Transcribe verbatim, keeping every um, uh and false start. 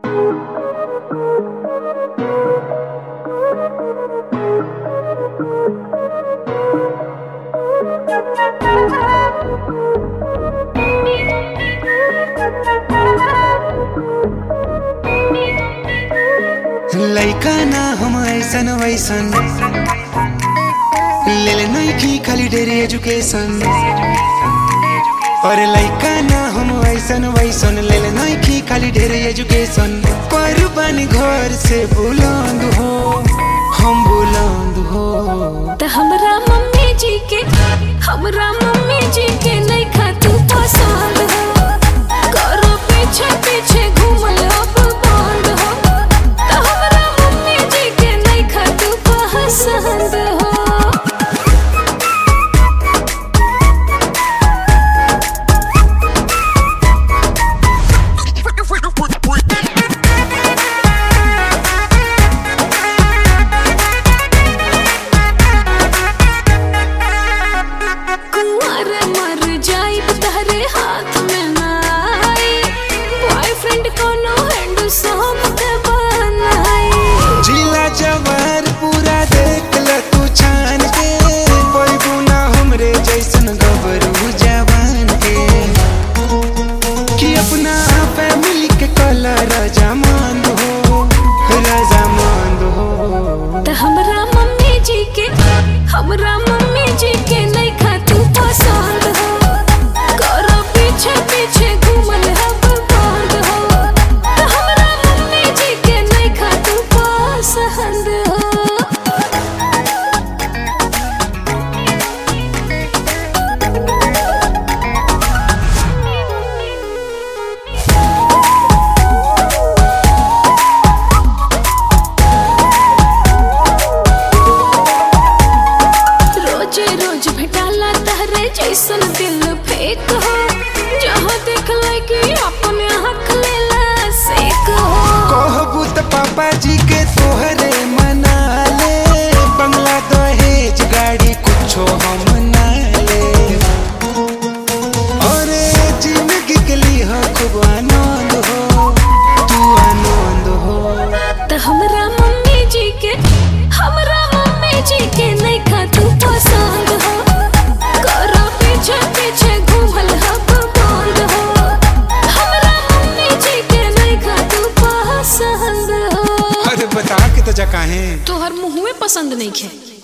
लइका ना हम ऐसन वैसन ले ले नइखी खाली ढेर एजुकेशन। और लइका ना हम ऐसन वैसन ले ले नइखी खाली ढेर एजुकेशन। पर बन घर से बुलंद हो, हम बुलंद हो। त हमरा मम्मी जी के हमरा मम्मी जी के नइखा तू पसंद हो। करो पीछे पीछे घूमल अब बंद हो। त हमरा मम्मी जी के नइखा तू पसंद हो। हमरा मम्मी जी के हमरा मम्मी जी के नइखा तू पसंद हो। करो पीछे पीछे घूमल अब बंद हो। त हमरा मम्मी जी के नइखा तू पसंद हो। जैसन दिल फेक हो, जहाँ देख लगी अपने हक लेला सेक हो। कहबू त पापा जी के तोहरे मना ले, बंगला दहेज गाड़ी कुछो हम ना ले। और जिंदगी के लिए खूब आनंद हो, तू आनंद हो। त हमरा मम्मी जी के हमरा मम्मी जी के नइखा तू पसंद हो। करो पीछे पीछे घूमल अब बंद हो। हमरा मम्मी जी के नइखा तू पसंद हो। अरे बता के तो जा काहे तोहर मुँहे पसंद नइखे।